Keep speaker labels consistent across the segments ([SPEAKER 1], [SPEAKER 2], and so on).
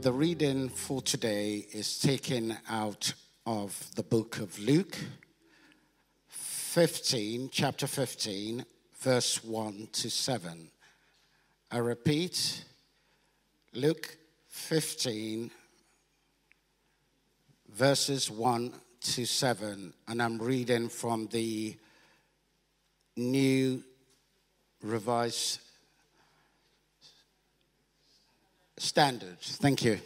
[SPEAKER 1] The reading for today is taken out of the book of Luke 15, chapter 15, verse 1 to 7. I repeat, Luke 15, verses 1 to 7. And I'm reading from the New Revised Standard. Thank you.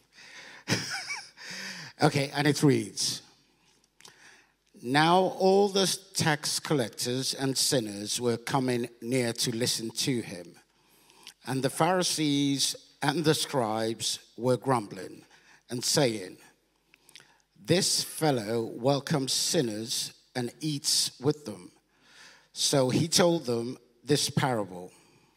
[SPEAKER 1] Okay, and it reads, "Now all the tax collectors and sinners were coming near to listen to him. And the Pharisees and the scribes were grumbling and saying, 'This fellow welcomes sinners and eats with them.' So he told them this parable.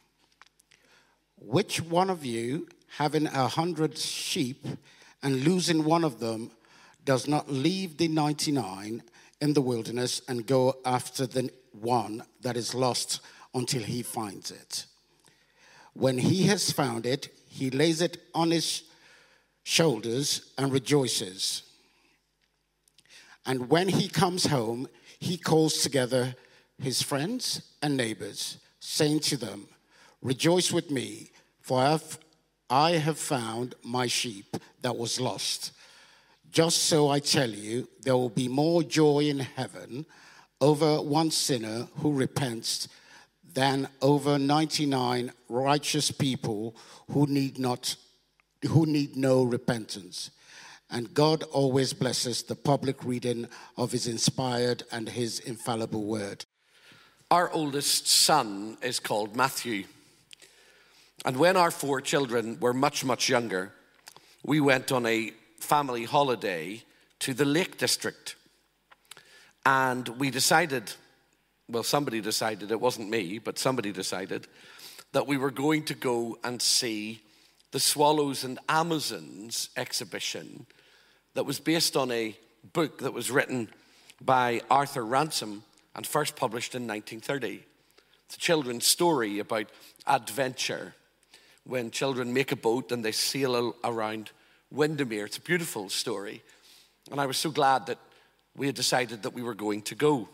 [SPEAKER 1] Which one of you, having 100 sheep and losing one of them, does not leave the 99 in the wilderness and go after the one that is lost until he finds it? When he has found it, he lays it on his shoulders and rejoices. And when he comes home, he calls together his friends and neighbors, saying to them, 'Rejoice with me, for I have found my sheep that was lost.' Just so I tell you, there will be more joy in heaven over one sinner who repents than over 99 righteous people who need no repentance." And God always blesses the public reading of his inspired and his infallible word.
[SPEAKER 2] Our oldest son is called Matthew. And when our 4 children were much, much younger, we went on a family holiday to the Lake District. And we decided, well, somebody decided, it wasn't me, but somebody decided, that we were going to go and see the Swallows and Amazons exhibition that was based on a book that was written by Arthur Ransom and first published in 1930. It's a children's story about adventure, when children make a boat and they sail around Windermere. It's a beautiful story. And I was so glad that we had decided that we were going to go.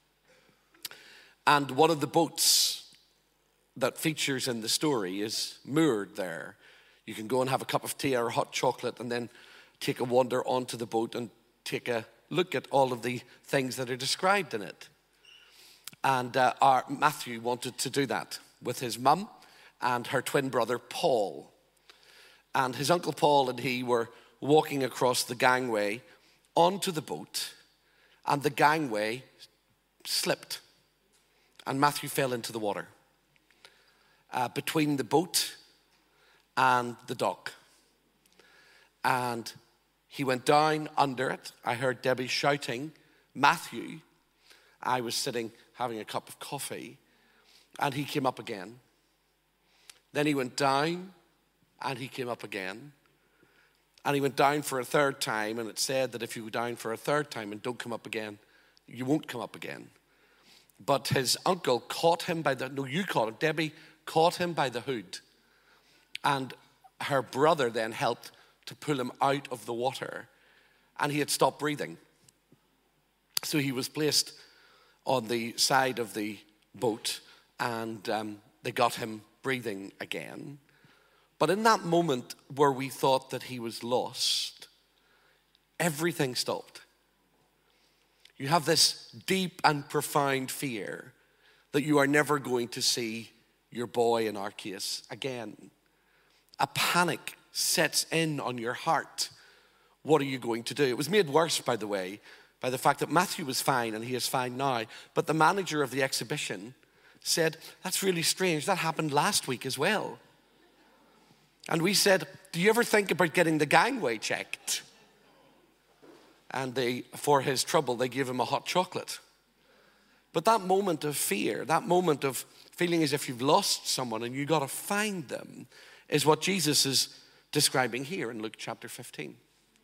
[SPEAKER 2] And one of the boats that features in the story is moored there. You can go and have a cup of tea or hot chocolate and then take a wander onto the boat and take a look at all of the things that are described in it. And our Matthew wanted to do that with his mum and her twin brother, Paul. And his uncle Paul and he were walking across the gangway onto the boat, and the gangway slipped, and Matthew fell into the water between the boat and the dock. And he went down under it. I heard Debbie shouting, "Matthew." I was sitting having a cup of coffee, and he came up again. Then he went down, and he came up again. And he went down for a third time, and it said that if you go down for a third time and don't come up again, you won't come up again. But his uncle caught him Debbie caught him by the hood. And her brother then helped to pull him out of the water. And he had stopped breathing. So he was placed on the side of the boat, and they got him breathing again. But in that moment where we thought that he was lost, everything stopped. You have this deep and profound fear that you are never going to see your boy, in our case, again. A panic sets in on your heart. What are you going to do? It was made worse, by the way, by the fact that Matthew was fine, and he is fine now. But the manager of the exhibition said, "That's really strange. That happened last week as well." And we said, "Do you ever think about getting the gangway checked?" And for his trouble, they gave him a hot chocolate. But that moment of fear, that moment of feeling as if you've lost someone and you've got to find them, is what Jesus is describing here in Luke chapter 15.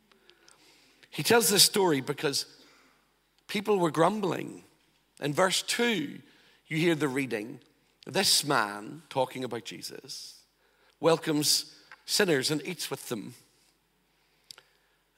[SPEAKER 2] He tells this story because people were grumbling. In verse 2, you hear the reading. This man, talking about Jesus, welcomes sinners and eats with them.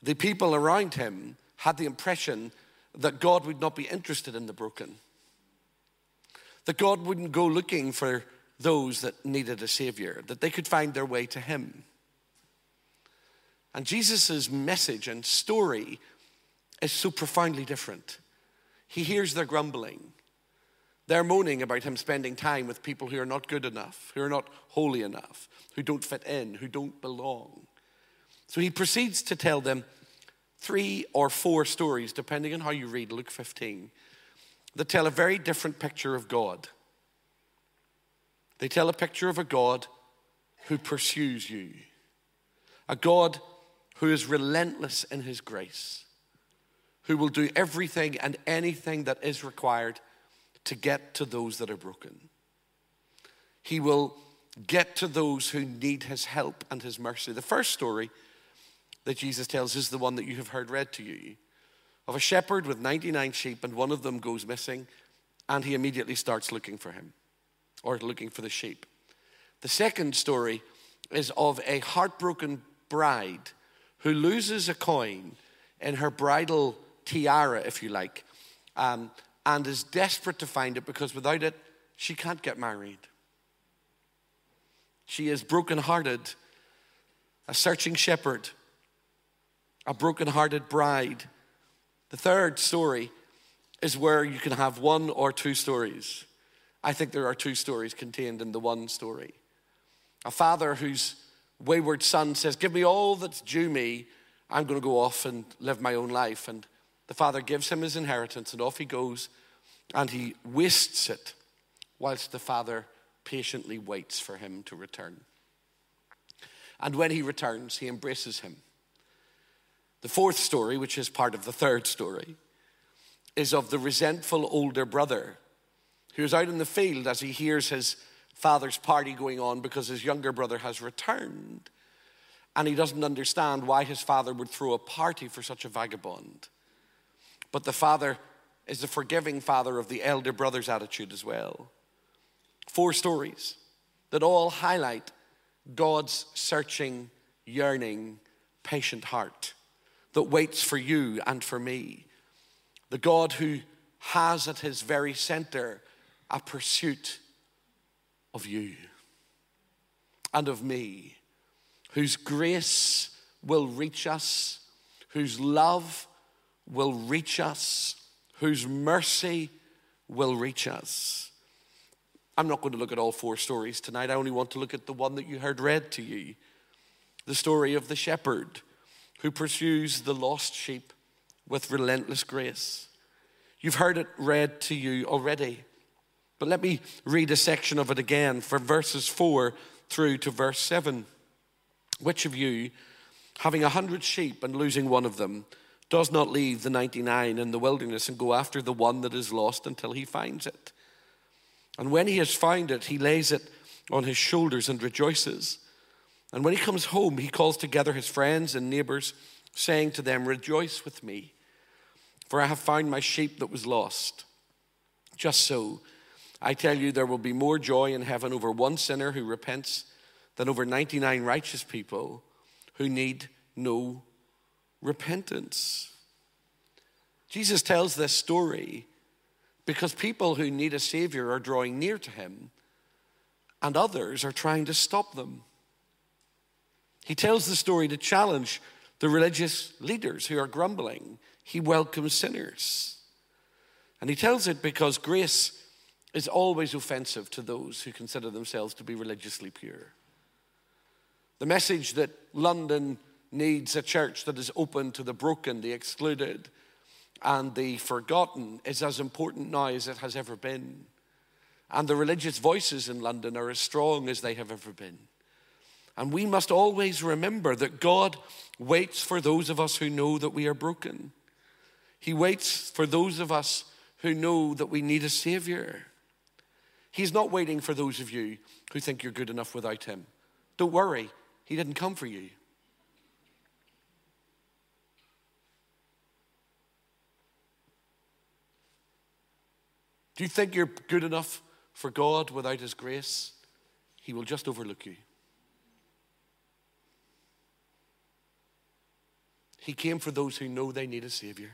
[SPEAKER 2] the people around him had the impression that God would not be interested in the broken, that God wouldn't go looking for those that needed a Savior, that they could find their way to him. And Jesus' message and story is so profoundly different. He hears their grumbling. They're moaning about him spending time with people who are not good enough, who are not holy enough, who don't fit in, who don't belong. So he proceeds to tell them 3 or 4 stories, depending on how you read Luke 15, that tell a very different picture of God. They tell a picture of a God who pursues you, a God who is relentless in his grace, who will do everything and anything that is required to get to those that are broken. He will get to those who need his help and his mercy. The first story that Jesus tells is the one that you have heard read to you, of a shepherd with 99 sheep, and one of them goes missing, and he immediately starts looking for him, or looking for the sheep. The second story is of a heartbroken bride who loses a coin in her bridal tiara, if you like, and is desperate to find it, because without it, she can't get married. She is brokenhearted, a searching shepherd, a brokenhearted bride. The third story is where you can have 1 or 2 stories. I think there are 2 stories contained in the one story. A father whose wayward son says, "Give me all that's due me. I'm going to go off and live my own life." And the father gives him his inheritance, and off he goes, and he wastes it, whilst the father patiently waits for him to return. And when he returns, he embraces him. The fourth story, which is part of the third story, is of the resentful older brother who is out in the field as he hears his father's party going on because his younger brother has returned. And he doesn't understand why his father would throw a party for such a vagabond. But the father is the forgiving father of the elder brother's attitude as well. 4 stories that all highlight God's searching, yearning, patient heart that waits for you and for me. The God who has at his very center a pursuit of you and of me, whose grace will reach us, whose love will reach us, whose mercy will reach us. I'm not going to look at all 4 stories tonight. I only want to look at the one that you heard read to you, the story of the shepherd who pursues the lost sheep with relentless grace. You've heard it read to you already, but let me read a section of it again from verses 4 through to verse 7. Which of you, having 100 sheep and losing one of them, does not leave the 99 in the wilderness and go after the one that is lost until he finds it? And when he has found it, he lays it on his shoulders and rejoices. And when he comes home, he calls together his friends and neighbors, saying to them, "Rejoice with me, for I have found my sheep that was lost." Just so, I tell you, there will be more joy in heaven over one sinner who repents than over 99 righteous people who need no repentance. Jesus tells this story because people who need a Savior are drawing near to him, and others are trying to stop them. He tells the story to challenge the religious leaders who are grumbling. He welcomes sinners. And he tells it because grace is always offensive to those who consider themselves to be religiously pure. The message that London needs a church that is open to the broken, the excluded, and the forgotten is as important now as it has ever been. And the religious voices in London are as strong as they have ever been. And we must always remember that God waits for those of us who know that we are broken. He waits for those of us who know that we need a Savior. He's not waiting for those of you who think you're good enough without him. Don't worry, he didn't come for you. Do you think you're good enough for God without his grace? He will just overlook you. He came for those who know they need a Savior.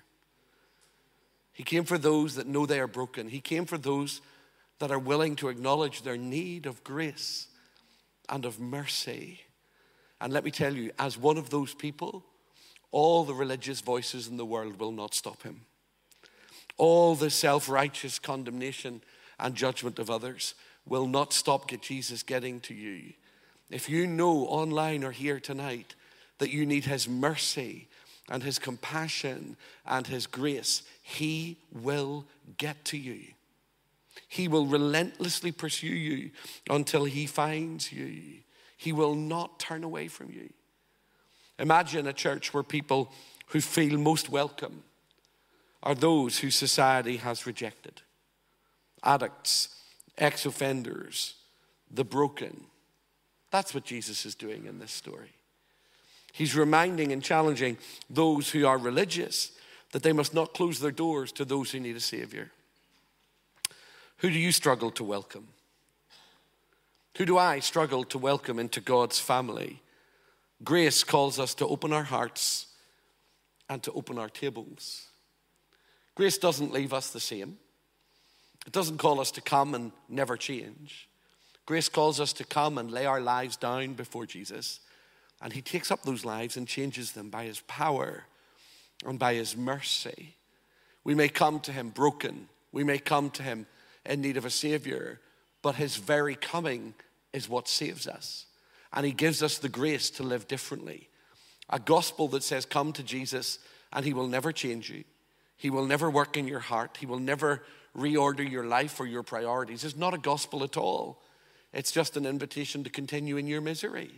[SPEAKER 2] He came for those that know they are broken. He came for those that are willing to acknowledge their need of grace and of mercy. And let me tell you, as one of those people, all the religious voices in the world will not stop him. All the self-righteous condemnation and judgment of others will not stop Jesus getting to you. If you know online or here tonight that you need his mercy and his compassion and his grace, he will get to you. He will relentlessly pursue you until he finds you. He will not turn away from you. Imagine a church where people who feel most welcome are those whose society has rejected. Addicts, ex-offenders, the broken. That's what Jesus is doing in this story. He's reminding and challenging those who are religious that they must not close their doors to those who need a Savior. Who do you struggle to welcome? Who do I struggle to welcome into God's family? Grace calls us to open our hearts and to open our tables. Grace doesn't leave us the same. It doesn't call us to come and never change. Grace calls us to come and lay our lives down before Jesus, and he takes up those lives and changes them by his power and by his mercy. We may come to him broken. We may come to him in need of a Savior, but his very coming is what saves us. And he gives us the grace to live differently. A gospel that says, come to Jesus and he will never change you. He will never work in your heart. He will never reorder your life or your priorities. It's not a gospel at all. It's just an invitation to continue in your misery.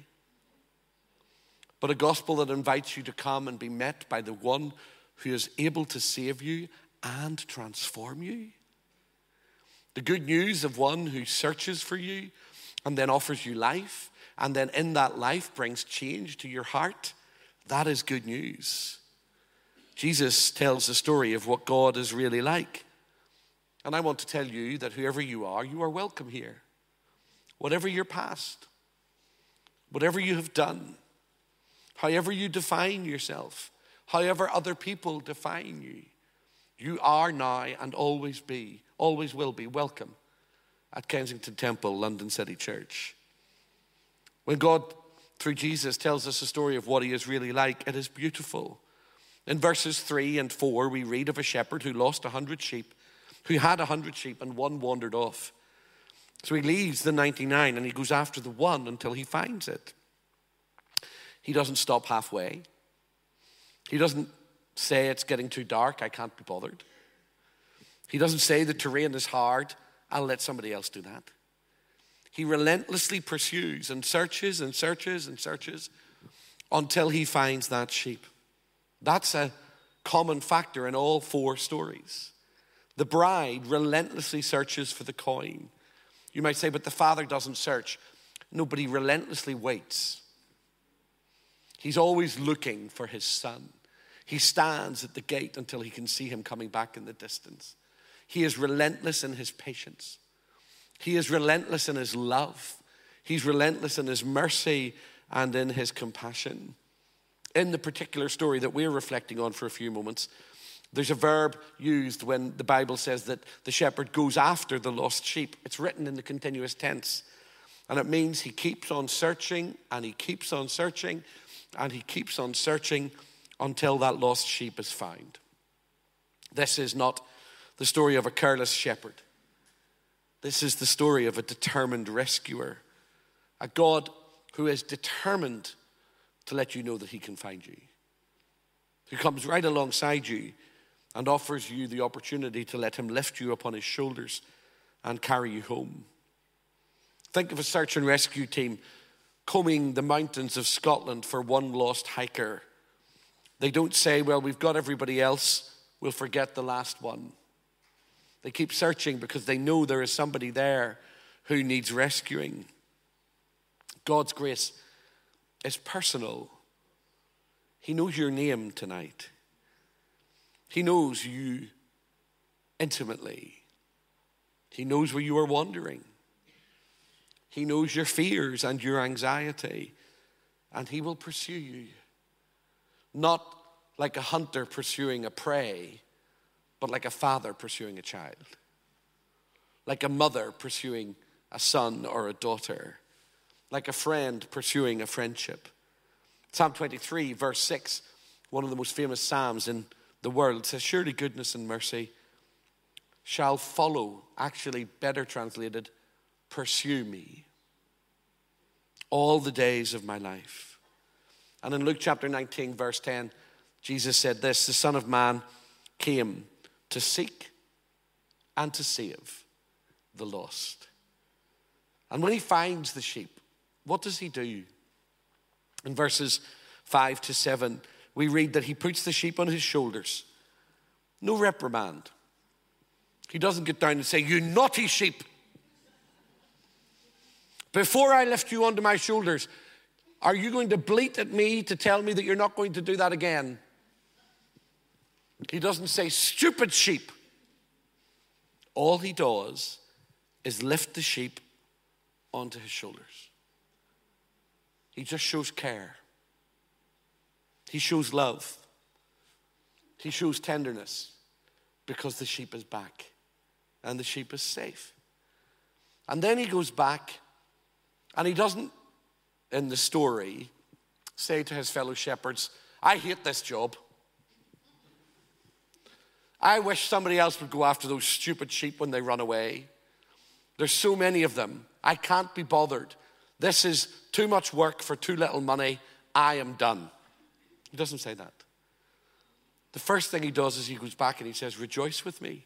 [SPEAKER 2] But a gospel that invites you to come and be met by the one who is able to save you and transform you. The good news of one who searches for you and then offers you life, and then in that life brings change to your heart. That is good news. Jesus tells the story of what God is really like. And I want to tell you that whoever you are welcome here. Whatever your past, whatever you have done, however you define yourself, however other people define you, you are now and always will be welcome at Kensington Temple, London City Church. When God, through Jesus, tells us a story of what he is really like, it is beautiful. In verses 3 and 4, we read of a shepherd who lost 100 sheep, who had 100 sheep and one wandered off. So he leaves the 99 and he goes after the one until he finds it. He doesn't stop halfway. He doesn't say it's getting too dark, I can't be bothered. He doesn't say the terrain is hard, I'll let somebody else do that. He relentlessly pursues and searches and searches and searches until he finds that sheep. That's a common factor in all four stories. The bride relentlessly searches for the coin. You might say, but the father doesn't search. No, but he relentlessly waits. He's always looking for his son. He stands at the gate until he can see him coming back in the distance. He is relentless in his patience. He is relentless in his love. He's relentless in his mercy and in his compassion. In the particular story that we're reflecting on for a few moments, there's a verb used when the Bible says that the shepherd goes after the lost sheep. It's written in the continuous tense. And it means he keeps on searching and he keeps on searching and he keeps on searching until that lost sheep is found. This is not the story of a careless shepherd. This is the story of a determined rescuer, a God who is determined to let you know that he can find you, who comes right alongside you and offers you the opportunity to let him lift you upon his shoulders and carry you home. Think of a search and rescue team combing the mountains of Scotland for one lost hiker. They don't say, well, we've got everybody else, we'll forget the last one. They keep searching because they know there is somebody there who needs rescuing. God's grace is personal. He knows your name tonight. He knows you intimately. He knows where you are wandering. He knows your fears and your anxiety, and he will pursue you. Not like a hunter pursuing a prey, but like a father pursuing a child. Like a mother pursuing a son or a daughter. Like a friend pursuing a friendship. Psalm 23, verse 6, one of the most famous psalms in the world, says, surely goodness and mercy shall follow, actually better translated, pursue me all the days of my life. And in Luke chapter 19, verse 10, Jesus said this, the Son of Man came to seek and to save the lost. And when he finds the sheep, what does he do? In verses 5 to 7, we read that he puts the sheep on his shoulders. No reprimand. He doesn't get down and say, you naughty sheep. Before I lift you onto my shoulders, are you going to bleat at me to tell me that you're not going to do that again? He doesn't say, stupid sheep. All he does is lift the sheep onto his shoulders. He just shows care. He shows love. He shows tenderness because the sheep is back and the sheep is safe. And then he goes back and he doesn't, in the story, say to his fellow shepherds, I hate this job. I wish somebody else would go after those stupid sheep when they run away. There's so many of them. I can't be bothered. This is too much work for too little money. I am done. He doesn't say that. The first thing he does is he goes back and he says, rejoice with me.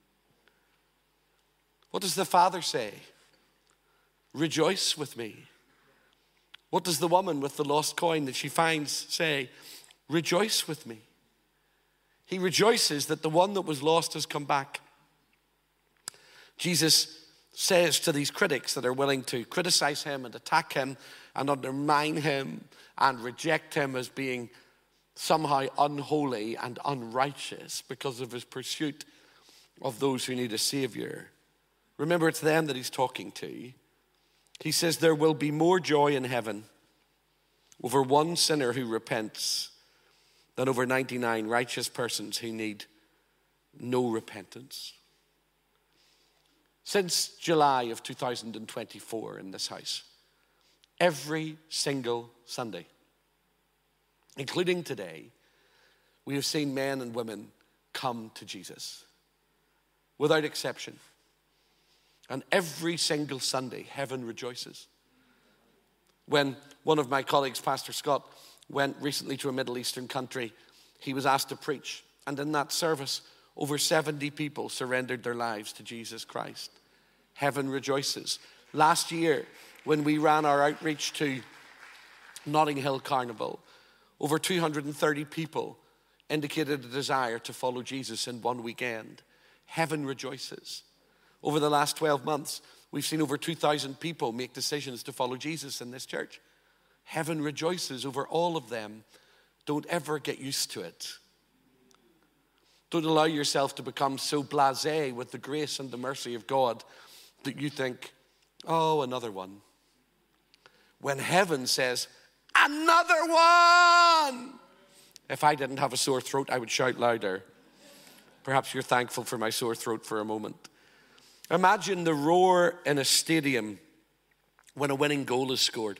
[SPEAKER 2] What does the father say? Rejoice with me. What does the woman with the lost coin that she finds say? Rejoice with me. He rejoices that the one that was lost has come back. Jesus says to these critics that are willing to criticize him and attack him and undermine him and reject him as being somehow unholy and unrighteous because of his pursuit of those who need a savior. Remember, it's them that he's talking to. He says there will be more joy in heaven over one sinner who repents than over 99 righteous persons who need no repentance. Since July of 2024 in this house, every single Sunday, including today, we have seen men and women come to Jesus, without exception. And every single Sunday, heaven rejoices. When one of my colleagues, Pastor Scott, went recently to a Middle Eastern country, he was asked to preach. And in that service, over 70 people surrendered their lives to Jesus Christ. Heaven rejoices. Last year, when we ran our outreach to Notting Hill Carnival, over 230 people indicated a desire to follow Jesus in one weekend. Heaven rejoices. Over the last 12 months, we've seen over 2,000 people make decisions to follow Jesus in this church. Heaven rejoices over all of them. Don't ever get used to it. Don't allow yourself to become so blasé with the grace and the mercy of God that you think, oh, another one. When heaven says, another one! If I didn't have a sore throat, I would shout louder. Perhaps you're thankful for my sore throat for a moment. Imagine the roar in a stadium when a winning goal is scored.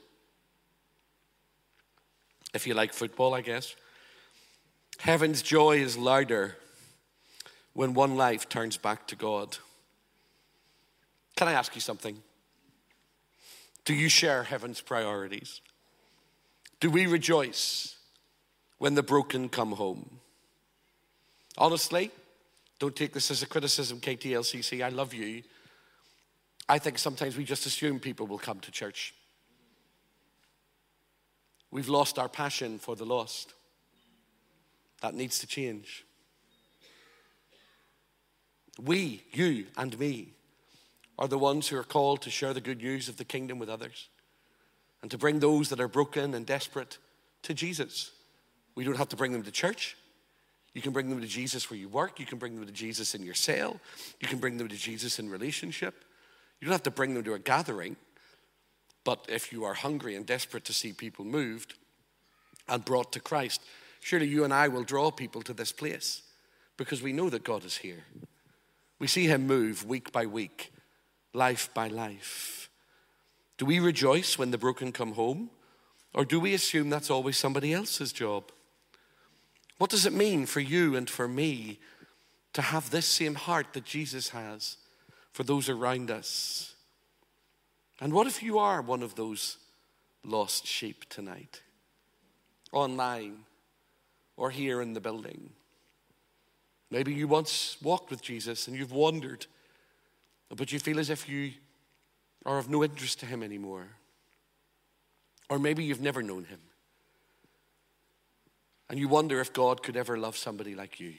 [SPEAKER 2] If you like football, I guess. Heaven's joy is louder when one life turns back to God. Can I ask you something? Do you share heaven's priorities? Do we rejoice when the broken come home? Honestly, don't take this as a criticism, KTLCC. I love you. I think sometimes we just assume people will come to church. We've lost our passion for the lost. That needs to change. We, you and me, are the ones who are called to share the good news of the kingdom with others and to bring those that are broken and desperate to Jesus. We don't have to bring them to church. You can bring them to Jesus where you work. You can bring them to Jesus in your cell. You can bring them to Jesus in relationship. You don't have to bring them to a gathering. But if you are hungry and desperate to see people moved and brought to Christ, surely you and I will draw people to this place because we know that God is here. We see him move week by week, life by life. Do we rejoice when the broken come home? Or do we assume that's always somebody else's job? What does it mean for you and for me to have this same heart that Jesus has for those around us? And what if you are one of those lost sheep tonight? Online or here in the building. Maybe you once walked with Jesus and you've wandered, but you feel as if you are of no interest to him anymore. Or maybe you've never known him. And you wonder if God could ever love somebody like you.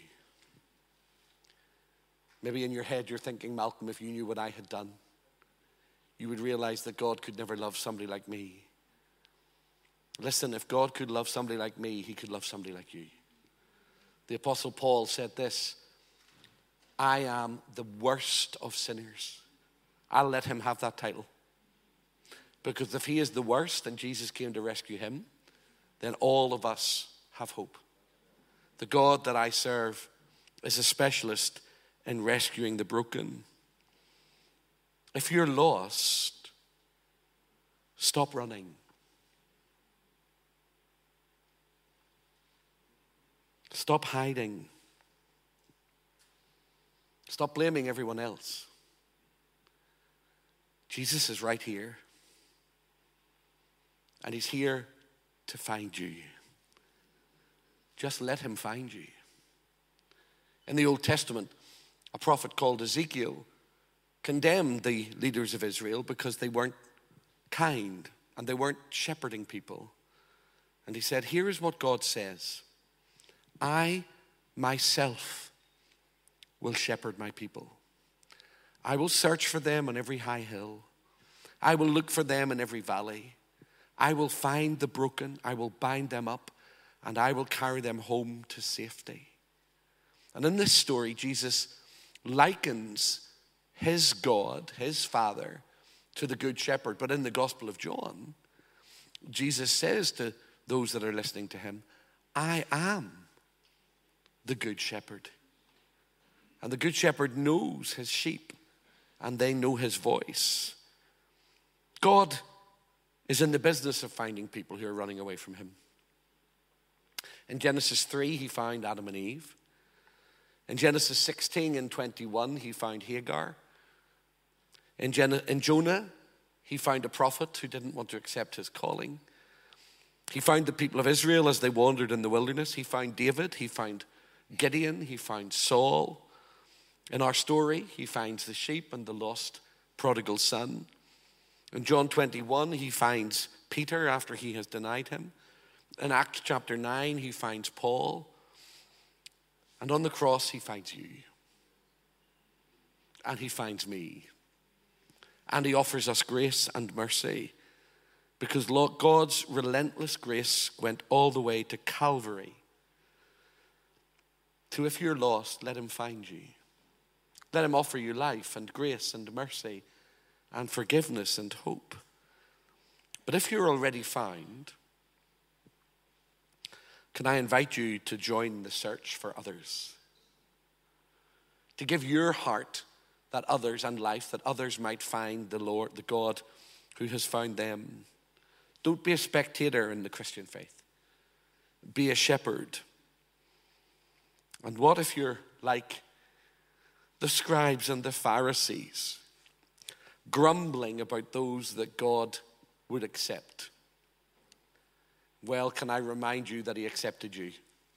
[SPEAKER 2] Maybe in your head you're thinking, Malcolm, if you knew what I had done, you would realize that God could never love somebody like me. Listen, if God could love somebody like me, he could love somebody like you. The Apostle Paul said this, I am the worst of sinners. I'll let him have that title. Because if he is the worst and Jesus came to rescue him, then all of us have hope. The God that I serve is a specialist in rescuing the broken. If you're lost, stop running. Stop hiding. Stop blaming everyone else. Jesus is right here. And he's here to find you. Just let him find you. In the Old Testament, a prophet called Ezekiel condemned the leaders of Israel because they weren't kind and they weren't shepherding people. And he said, here is what God says. I myself will shepherd my people. I will search for them on every high hill. I will look for them in every valley. I will find the broken. I will bind them up and I will carry them home to safety. And in this story, Jesus likens his God, his Father, to the Good Shepherd. But in the Gospel of John, Jesus says to those that are listening to him, I am the Good Shepherd. And the Good Shepherd knows his sheep and they know his voice. God is in the business of finding people who are running away from him. In Genesis 3, he found Adam and Eve. In Genesis 16 and 21, he found Hagar. In Jonah, he found a prophet who didn't want to accept his calling. He found the people of Israel as they wandered in the wilderness. He found David. He found Gideon. He found Saul. In our story, he finds the sheep and the lost prodigal son. In John 21, he finds Peter after he has denied him. In Acts chapter 9, he finds Paul. And on the cross, he finds you. And he finds me. And he offers us grace and mercy. Because God's relentless grace went all the way to Calvary. So if you're lost, let him find you. Let him offer you life and grace and mercy and forgiveness and hope. But if you're already found, can I invite you to join the search for others? To give your heart that others and life, that others might find the Lord, the God who has found them. Don't be a spectator in the Christian faith. Be a shepherd. And what if you're like the scribes and the Pharisees, grumbling about those that God would accept? Well, can I remind you that he accepted you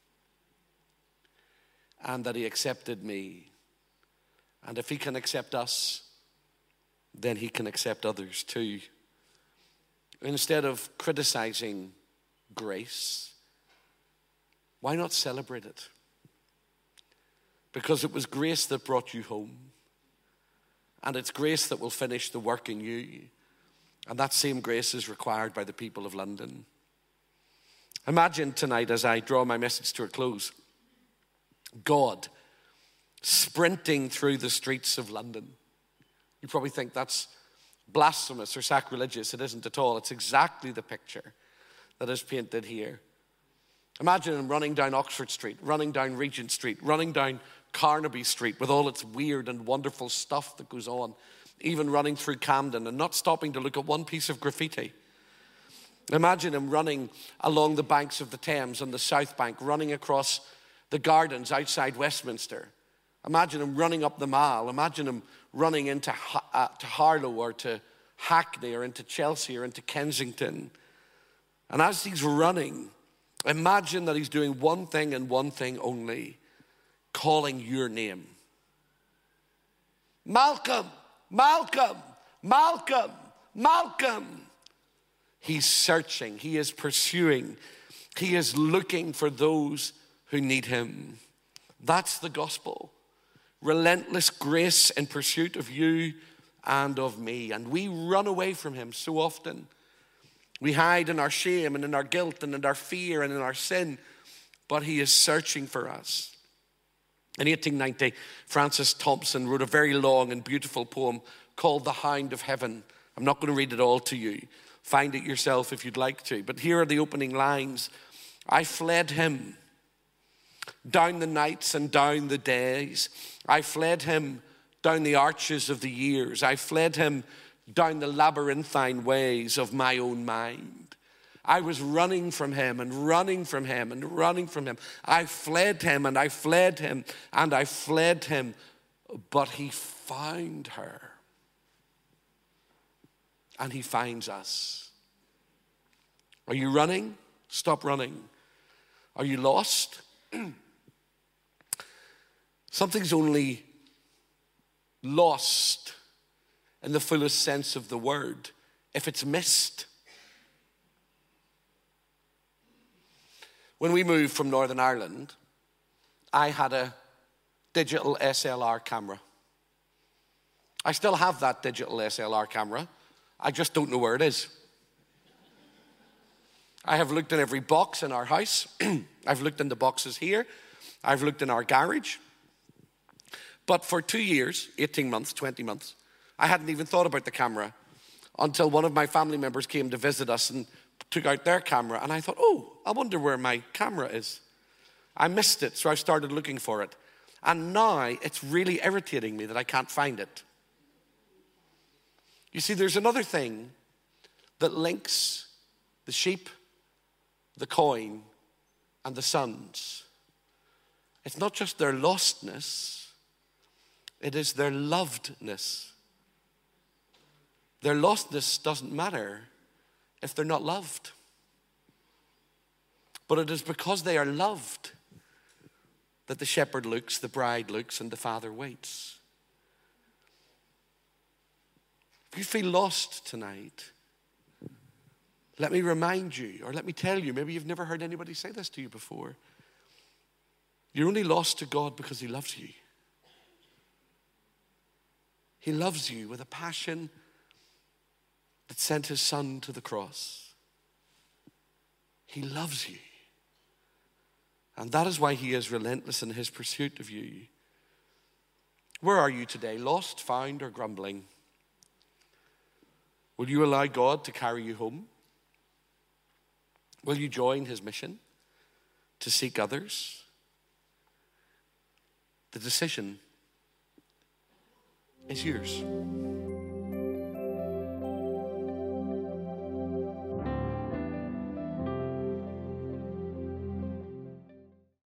[SPEAKER 2] and that he accepted me? And if he can accept us, then he can accept others too. Instead of criticizing grace, why not celebrate it? Because it was grace that brought you home. And it's grace that will finish the work in you. And that same grace is required by the people of London. Imagine tonight, as I draw my message to a close, God sprinting through the streets of London. You probably think that's blasphemous or sacrilegious. It isn't at all. It's exactly the picture that is painted here. Imagine him running down Oxford Street, running down Regent Street, running down Carnaby Street with all its weird and wonderful stuff that goes on, even running through Camden and not stopping to look at one piece of graffiti. Imagine him running along the banks of the Thames on the South Bank, running across the gardens outside Westminster. Imagine him running up the Mall. Imagine him running into to Harlow or to Hackney or into Chelsea or into Kensington. And as he's running, imagine that he's doing one thing and one thing only, calling your name. Malcolm, Malcolm, Malcolm, Malcolm. He's searching, he is pursuing, he is looking for those who need him. That's the gospel. Relentless grace in pursuit of you and of me. And we run away from him so often. We hide in our shame and in our guilt and in our fear and in our sin. But he is searching for us. In 1890, Francis Thompson wrote a very long and beautiful poem called The Hound of Heaven. I'm not going to read it all to you. Find it yourself if you'd like to. But here are the opening lines. I fled him down the nights and down the days. I fled him down the arches of the years. I fled him down the labyrinthine ways of my own mind. I was running from him and running from him and running from him. I fled him and I fled him and I fled him. But he found her. And he finds us. Are you running? Stop running. Are you lost? Something's only lost in the fullest sense of the word if it's missed. When we moved from Northern Ireland, I had a digital SLR camera. I still have that digital SLR camera. I just don't know where it is. I have looked in every box in our house. I've looked in the boxes here. I've looked in our garage. But for 2 years, 18 months, 20 months, I hadn't even thought about the camera until one of my family members came to visit us and took out their camera. And I thought, oh, I wonder where my camera is. I missed it, so I started looking for it. And now it's really irritating me that I can't find it. You see, there's another thing that links the sheep, the coin, and the sons. It's not just their lostness, it is their lovedness. Their lostness doesn't matter if they're not loved. But it is because they are loved that the shepherd looks, the bride looks, and the father waits. If you feel lost tonight, let me remind you, or let me tell you, maybe you've never heard anybody say this to you before. You're only lost to God because he loves you. He loves you with a passion that sent his son to the cross. He loves you. And that is why he is relentless in his pursuit of you. Where are you today? Lost, found, or grumbling? Will you allow God to carry you home? Will you join his mission to seek others? The decision is yours.